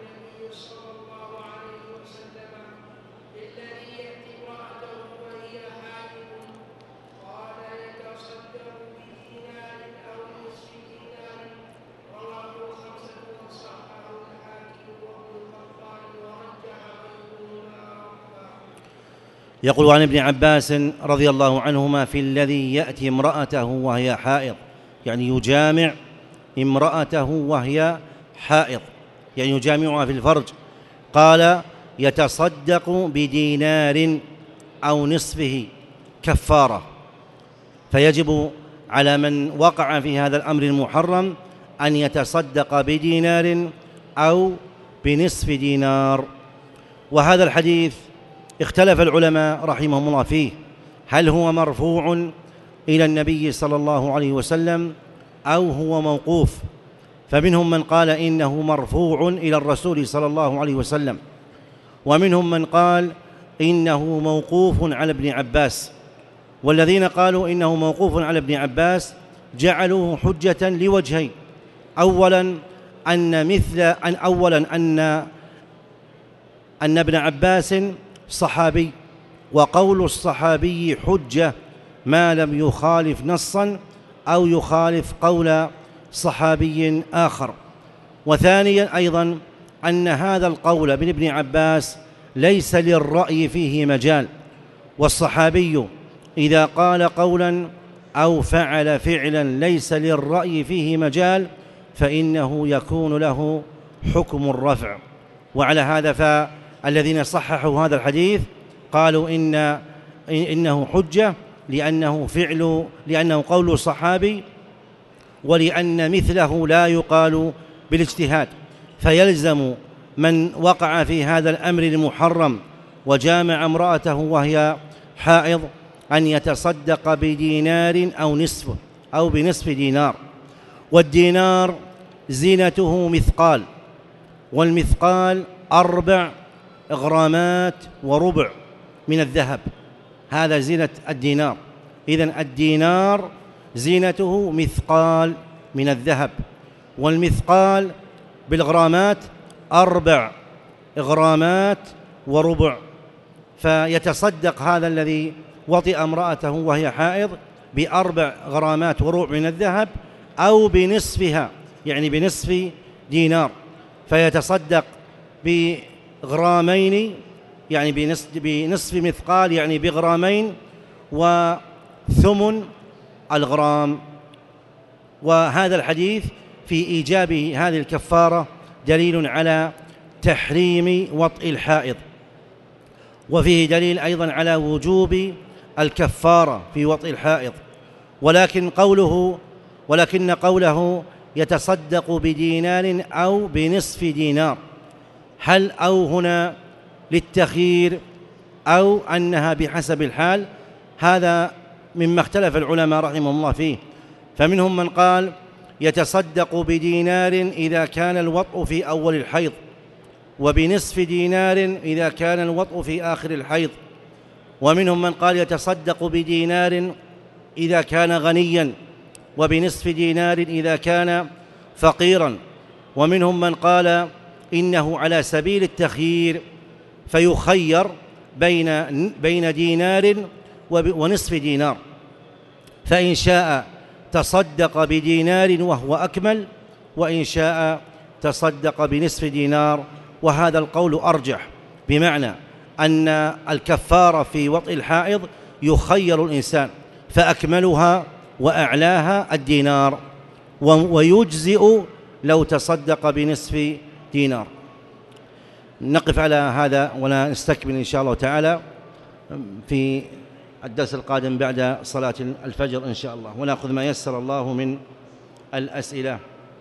يقول عن ابن عباس رضي الله عنهما: في الذي يأتي امرأته وهي حائض، يعني يجامع امرأته وهي حائض، يعني يجامعها في الفرج، قال: يتصدق بدينار أو نصفه كفارة. فيجب على من وقع في هذا الأمر المحرم أن يتصدق بدينار أو بنصف دينار. وهذا الحديث اختلف العلماء رحمهم الله فيه، هل هو مرفوع إلى النبي صلى الله عليه وسلم أو هو موقوف؟ فمنهم من قال إنه مرفوع إلى الرسول صلى الله عليه وسلم، ومنهم من قال إنه موقوف على ابن عباس. والذين قالوا إنه موقوف على ابن عباس جعلوه حجة لوجهين: أولا أن ابن عباس صحابي، وقول الصحابي حجة ما لم يخالف نصا أو يخالف قول صحابي آخر. وثانيا أيضا أن هذا القول من ابن عباس ليس للرأي فيه مجال، والصحابي إذا قال قولا أو فعل فعلا ليس للرأي فيه مجال فإنه يكون له حكم الرفع. وعلى هذا فالذين صححوا هذا الحديث قالوا إنه حجة لأنه قول صحابي، ولأن مثله لا يقال بالاجتهاد. فيلزم من وقع في هذا الأمر المحرم وجامع امرأته وهي حائض أن يتصدق بدينار أو نصفه أو بنصف دينار. والدينار زينته مثقال، والمثقال 4 غرامات وربع من الذهب، هذا زينة الدينار. إذن الدينار زينته مثقال من الذهب، والمثقال بالغرامات 4 غرامات وربع. فيتصدق هذا الذي وطئ امرأته وهي حائض ب4 غرامات وربع من الذهب أو بنصفها، يعني بنصف دينار، فيتصدق بغرامين، يعني بنصف مثقال، يعني بغرامين وثمن الغرام. وهذا الحديث في إيجاب هذه الكفارة دليل على تحريم وطئ الحائض، وفيه دليل أيضا على وجوب الكفارة في وطئ الحائض. ولكن قوله يتصدق بدينار أو بنصف دينار، هل أو هنا للتخيير أو أنها بحسب الحال؟ هذا مما اختلف العلماء رحمهم الله فيه، فمنهم من قال يتصدق بدينار إذا كان الوطء في أول الحيض، وبنصف دينار إذا كان الوطء في آخر الحيض، ومنهم من قال يتصدق بدينار إذا كان غنيا، وبنصف دينار إذا كان فقيرا، ومنهم من قال إنه على سبيل التخيير فيخير بين دينار ونصف دينار، فإن شاء تصدق بدينار وهو أكمل، وإن شاء تصدق بنصف دينار، وهذا القول أرجح، بمعنى أن الكفارة في وطئ الحائض يخير الإنسان، فأكملها وأعلاها الدينار، ويجزئ لو تصدق بنصف دينار. نقف على هذا ونستكمل إن شاء الله تعالى في الدرس القادم بعد صلاة الفجر إن شاء الله، ونأخذ ما يسر الله من الأسئلة.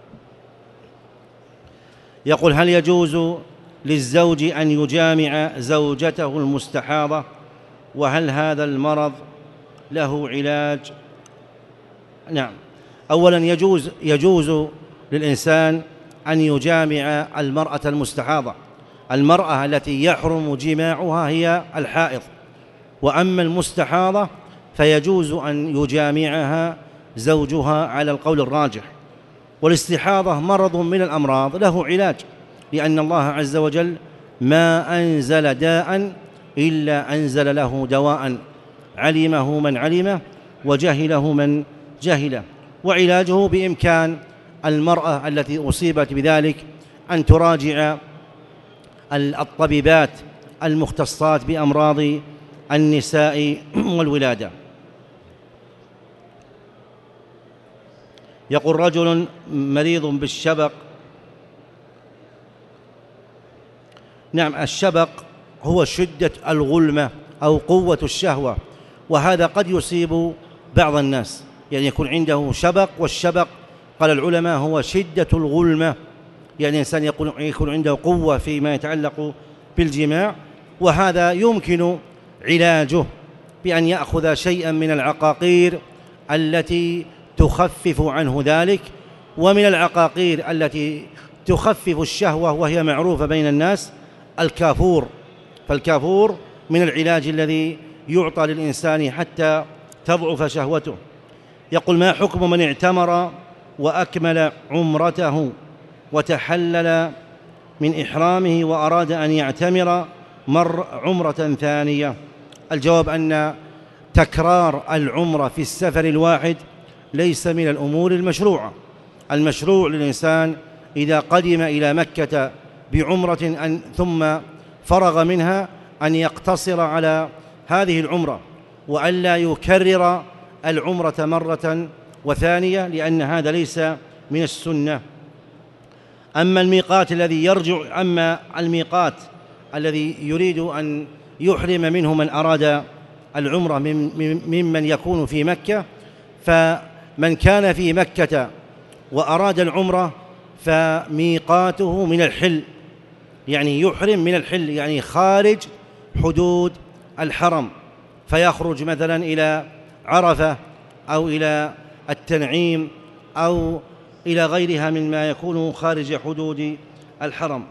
يقول: هل يجوز للزوج أن يجامع زوجته المستحاضة؟ وهل هذا المرض له علاج؟ نعم، أولا يجوز للإنسان أن يجامع المرأة المستحاضة. المرأة التي يحرم جماعها هي الحائض، وأما المستحاضة فيجوز أن يجامعها زوجها على القول الراجح. والاستحاضة مرض من الأمراض له علاج، لأن الله عز وجل ما أنزل داء إلا أنزل له دواء، علمه من علمه وجهله من جهله. وعلاجه بإمكان المرأة التي أصيبت بذلك أن تراجع الطبيبات المختصات بأمراض النساء والولادة. يقول: رجل مريض بالشبق. نعم، الشبق هو شدة الغلمة أو قوة الشهوة، وهذا قد يصيب بعض الناس، يعني يكون عنده شبق، والشبق قال العلماء هو شدة الغلمة، يعني الإنسان يكون عنده قوة فيما يتعلق بالجماع، وهذا يمكن علاجه بأن يأخذ شيئا من العقاقير التي تخفف عنه ذلك. ومن العقاقير التي تخفف الشهوة وهي معروفة بين الناس الكافور، فالكافور من العلاج الذي يعطى للإنسان حتى تضعف شهوته. يقول: ما حكم من اعتمر وأكمل عمرته وتحلل من إحرامه وأراد أن يعتمر عمرة ثانية؟ الجواب أن تكرار العمرة في السفر الواحد ليس من الأمور المشروعة. المشروع للإنسان إذا قدم إلى مكة بعمرة ثم فرغ منها أن يقتصر على هذه العمرة، وألا يكرر العمرة مرة وثانية، لأن هذا ليس من السنة. أما الميقات الذي يريد أن يحرم منه من أراد العمرة ممن يكون في مكة، فمن كان في مكة وأراد العمرة فميقاته من الحل، يعني يحرم من الحل، يعني خارج حدود الحرم، فيخرج مثلا إلى عرفة أو إلى التنعيم أو إلى غيرها مما يكون خارج حدود الحرم.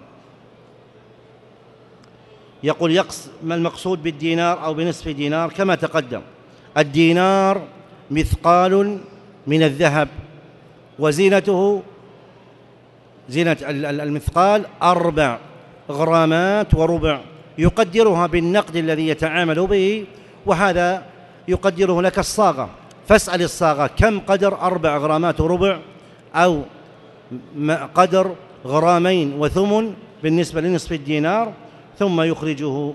يقول: ما المقصود بالدينار أو بنصف دينار؟ كما تقدم، الدينار مثقال من الذهب، وزينته زينة المثقال 4 غرامات وربع، يقدرها بالنقد الذي يتعامل به، وهذا يقدره لك الصاغة، فاسأل الصاغة كم قدر 4 غرامات وربع، أو قدر غرامين وثمن بالنسبة لنصف الدينار، ثم يخرجه.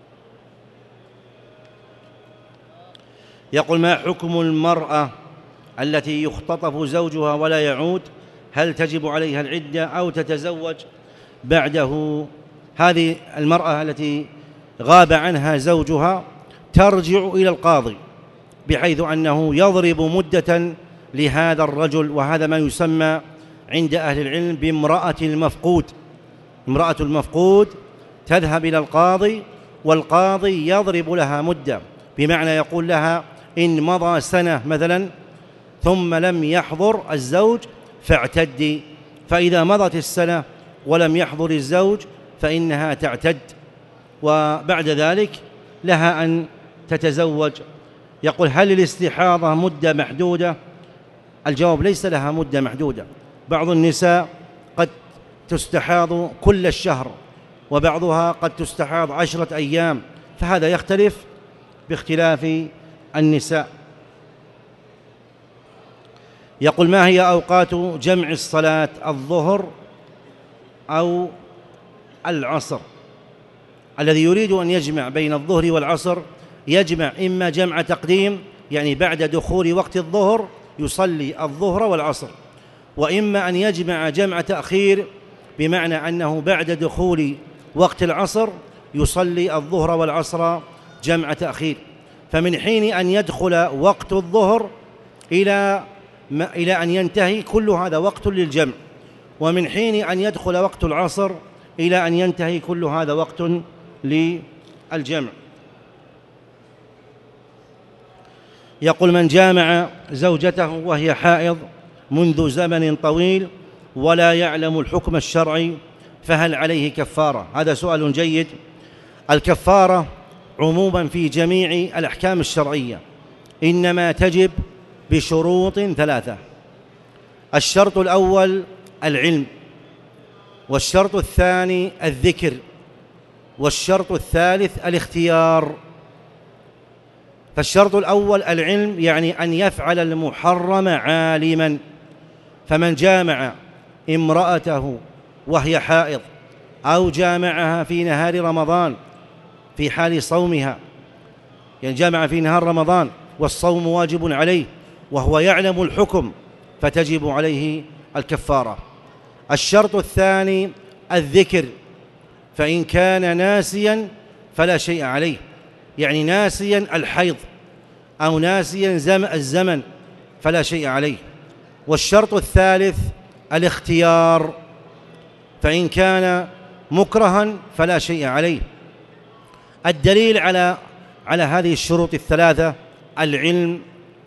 يقول: ما حكم المرأة التي يختطف زوجها ولا يعود، هل تجب عليها العدة أو تتزوج بعده؟ هذه المرأة التي غاب عنها زوجها ترجع إلى القاضي، بحيث أنه يضرب مدة لهذا الرجل، وهذا ما يسمى عند أهل العلم بامرأة المفقود. امرأة المفقود تذهب إلى القاضي، والقاضي يضرب لها مدة، بمعنى يقول لها إن مضى سنة مثلا ثم لم يحضر الزوج فاعتدي، فإذا مضت السنة ولم يحضر الزوج فإنها تعتد، وبعد ذلك لها أن تتزوج. يقول هل الاستحاضة مدة محدودة؟ الجواب ليس لها مدة محدودة. بعض النساء قد تستحاض كل الشهر، وبعضها قد تستحاض 10 أيام، فهذا يختلف باختلاف النساء. يقول ما هي أوقات جمع الصلاة؟ الظهر أو العصر. الذي يريد أن يجمع بين الظهر والعصر يجمع إما جمع تقديم، يعني بعد دخول وقت الظهر يصلي الظهر والعصر، وإما أن يجمع جمع تأخير، بمعنى أنه بعد دخول وقت العصر يصلي الظهر والعصر جمع تأخير. فمن حين أن يدخل وقت الظهر إلى أن ينتهي كل هذا وقت للجمع، ومن حين أن يدخل وقت العصر إلى أن ينتهي كل هذا وقت للجمع. يقول من جامع زوجته وهي حائض منذ زمن طويل ولا يعلم الحكم الشرعي فهل عليه كفارة؟ هذا سؤال جيد. الكفارة عموما في جميع الأحكام الشرعية إنما تجب بشروط 3. الشرط الأول العلم، والشرط الثاني الذكر، والشرط الثالث الاختيار. فالشرط الأول العلم، يعني أن يفعل المحرم عالما، فمن جامع امرأته وهي حائض أو جامعها في نهار رمضان في حال صومها، يعني جامع في نهار رمضان والصوم واجب عليه وهو يعلم الحكم فتجب عليه الكفارة. الشرط الثاني الذكر، فإن كان ناسيا فلا شيء عليه، يعني ناسيا الحيض أو ناسيا الزمن فلا شيء عليه. والشرط الثالث الاختيار، فإن كان مكرها فلا شيء عليه. الدليل على هذه الشروط 3 العلم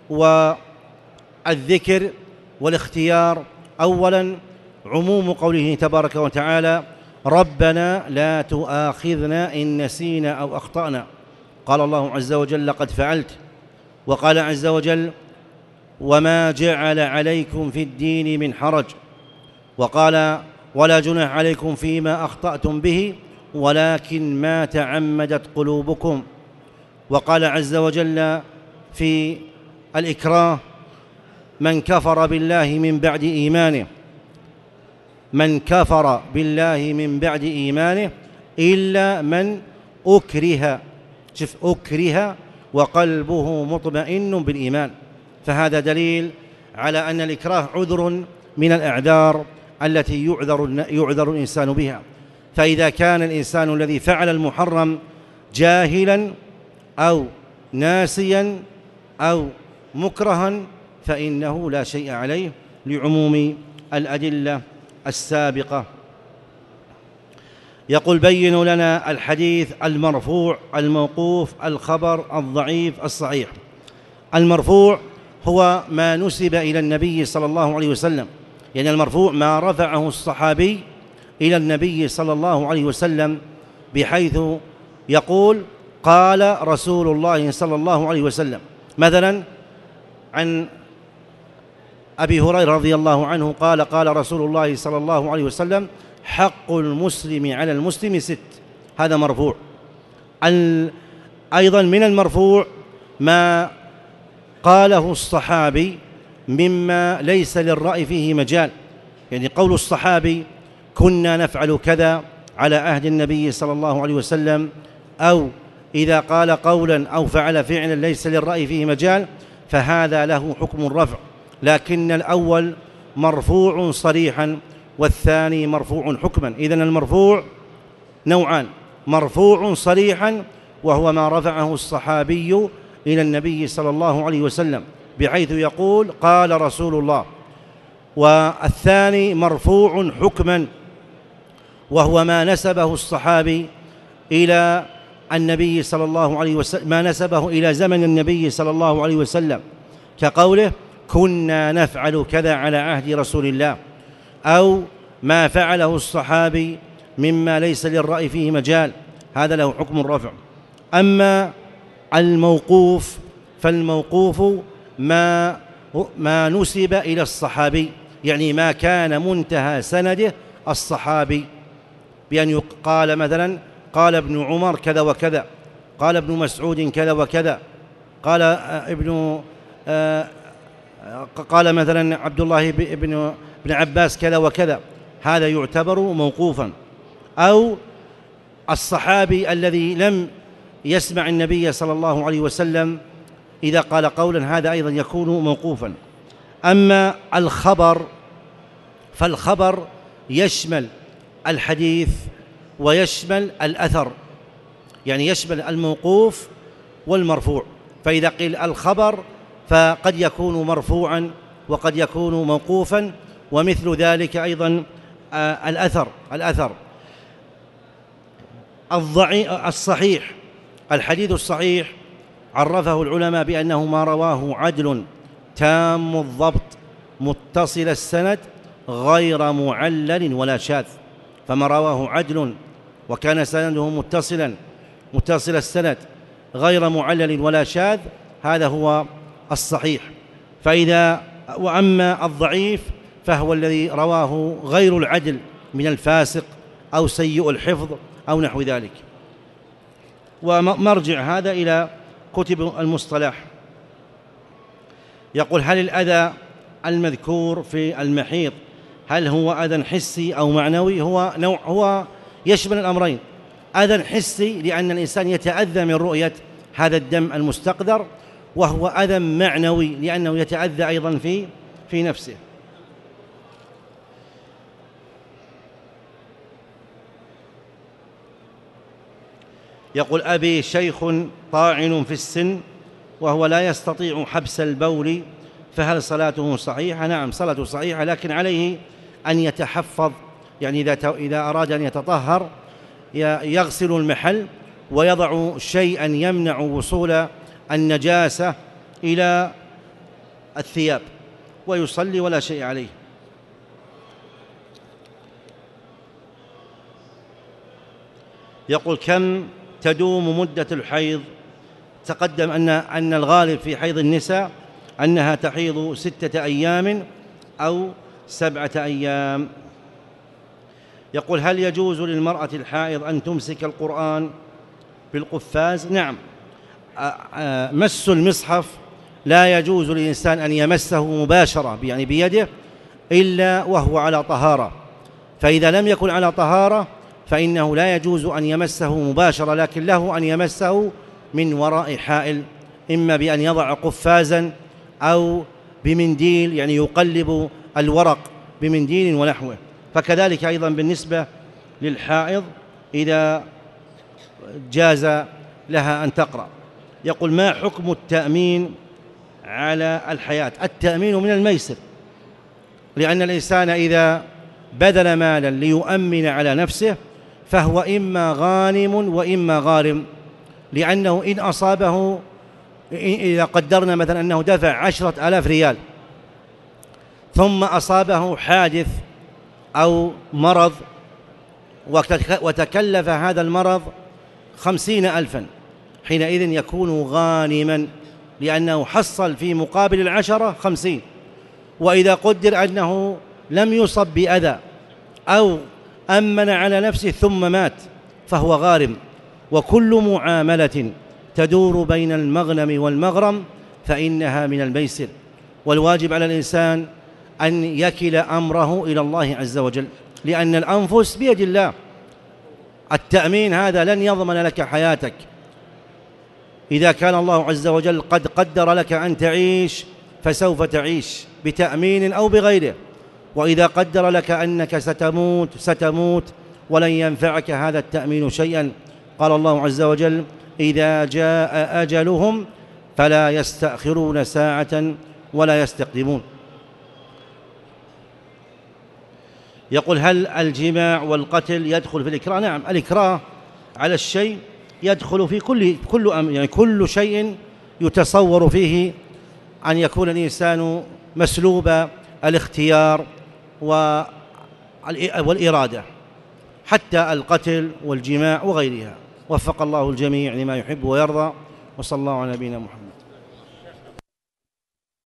والذكر والاختيار. أولا عموم قوله تبارك وتعالى ربنا لا تؤاخذنا إن نسينا أو أخطأنا، قال الله عز وجل لقد فعلت. وقال عز وجل وما جعل عليكم في الدين من حرج، وقال ولا جناح عليكم فيما أخطأتم به ولكن ما تعمدت قلوبكم. وقال عز وجل في الإكراه من كفر بالله من بعد إيمانه، من كفر بالله من بعد إيمانه إلا من أكره، شوف أكره وقلبه مطمئن بالإيمان. فهذا دليل على أن الإكراه عذر من الأعذار التي يعذر الإنسان بها. فإذا كان الإنسان الذي فعل المحرم جاهلا أو ناسيا أو مكرها فإنه لا شيء عليه لعموم الأدلة السابقة. يقول بينوا لنا الحديث المرفوع، الموقوف، الخبر الضعيف، الصحيح. المرفوع هو ما نسب إلى النبي صلى الله عليه وسلم، يعني المرفوع ما رفعه الصحابي إلى النبي صلى الله عليه وسلم، بحيث يقول قال رسول الله صلى الله عليه وسلم. مثلا عن أبي هريرة رضي الله عنه قال قال رسول الله صلى الله عليه وسلم حق المسلم على المسلم 6، هذا مرفوع. أيضا من المرفوع ما قاله الصحابي مما ليس للرأي فيه مجال، يعني قول الصحابي كنا نفعل كذا على عهد النبي صلى الله عليه وسلم، أو إذا قال قولا أو فعل فعلا ليس للرأي فيه مجال فهذا له حكم الرفع. لكن الأول مرفوع صريحا والثاني مرفوع حكما. إذن المرفوع نوعان: مرفوع صريحا وهو ما رفعه الصحابي إلى النبي صلى الله عليه وسلم بحيث يقول قال رسول الله، والثاني مرفوع حكما وهو ما نسبه الصحابي إلى النبي صلى الله عليه وسلم، ما نسبه إلى زمن النبي صلى الله عليه وسلم، كقوله كنا نفعل كذا على عهد رسول الله، أو ما فعله الصحابي مما ليس للرأي فيه مجال، هذا له حكم الرفع. أما الموقوف فالموقوف ما نسب إلى الصحابي، يعني ما كان منتهى سنده الصحابي، بأن يقال مثلا قال ابن عمر كذا وكذا، قال ابن مسعود كذا وكذا، قال مثلا عبد الله بن عباس كذا وكذا، هذا يعتبر موقوفا. أو الصحابي الذي لم يسمع النبي صلى الله عليه وسلم إذا قال قولا، هذا أيضا يكون موقوفا. أما الخبر فالخبر يشمل الحديث ويشمل الأثر، يعني يشمل الموقوف والمرفوع. فإذا قيل الخبر فقد يكون مرفوعا وقد يكون موقوفا، ومثل ذلك أيضا الأثر. الصحيح، الحديث الصحيح عرفه العلماء بأنه ما رواه عدل تام الضبط متصل السند غير معلل ولا شاذ. فما رواه عدل وكان سنده متصل السند غير معلل ولا شاذ، هذا هو الصحيح. وأما الضعيف فهو الذي رواه غير العدل من الفاسق أو سيء الحفظ أو نحو ذلك. ومرجع هذا إلى كتب المصطلح. يقول: هل الأذى المذكور في المحيض هل هو أذى حسي أو معنوي؟ هو يشمل الأمرين: أذى حسي لأن الإنسان يتأذى من رؤية هذا الدم المستقذر، وهو أذى معنوي لأنه يتأذى أيضا في نفسه. يقول: أبي شيخ طاعن في السن وهو لا يستطيع حبس البول، فهل صلاته صحيحة؟ نعم، صلاته صحيحة، لكن عليه أن يتحفظ، يعني إذا أراد أن يتطهر يغسل المحل ويضع شيئا يمنع وصول النجاسة إلى الثياب ويصلي ولا شيء عليه. يقول: كم تدوم مدة الحيض؟ تقدم أن الغالب في حيض النساء أنها تحيض 6 أيام أو 7 أيام. يقول: هل يجوز للمرأة الحائض أن تمسك القرآن بالقفاز؟ نعم، مس المصحف لا يجوز للإنسان أن يمسه مباشرة يعني بيده إلا وهو على طهارة، فإذا لم يكن على طهارة فإنه لا يجوز أن يمسه مباشرة، لكن له أن يمسه من وراء حائل، إما بأن يضع قفازا أو بمنديل، يعني يقلب الورق بمنديل ونحوه. فكذلك أيضا بالنسبة للحائض إذا جاز لها أن تقرأ. يقول: ما حكم التأمين على الحياة؟ التأمين من الميسر، لأن الإنسان إذا بذل مالا ليؤمن على نفسه فهو إما غانم وإما غارم، لأنه إن أصابه، إذا قدرنا مثلا أنه دفع 10,000 ريال ثم أصابه حادث أو مرض وتكلف هذا المرض 50,000، حينئذ يكون غانما لأنه حصل في مقابل 10 50. وإذا قدر أنه لم يصب بأذى أو أمن على نفسه ثم مات فهو غارم. وكل معاملة تدور بين المغنم والمغرم فإنها من الميسر، والواجب على الإنسان أن يكل أمره إلى الله عز وجل، لأن الأنفس بيد الله. التأمين هذا لن يضمن لك حياتك إذا كان الله عز وجل قد قدر لك أن تعيش فسوف تعيش بتأمين أو بغيره، وإذا قدر لك أنك ستموت ولن ينفعك هذا التأمين شيئا. قال الله عز وجل: إذا جاء أجلهم فلا يستأخرون ساعة ولا يستقدمون. يقول: هل الجماع والقتل يدخل في الإكراه؟ نعم، الإكراه على الشيء يدخل في كل شيء يتصور فيه أن يكون الإنسان مسلوب الاختيار والإرادة، حتى القتل والجماع وغيرها. وفق الله الجميع لما يحب ويرضى، وصلى الله على نبينا محمد.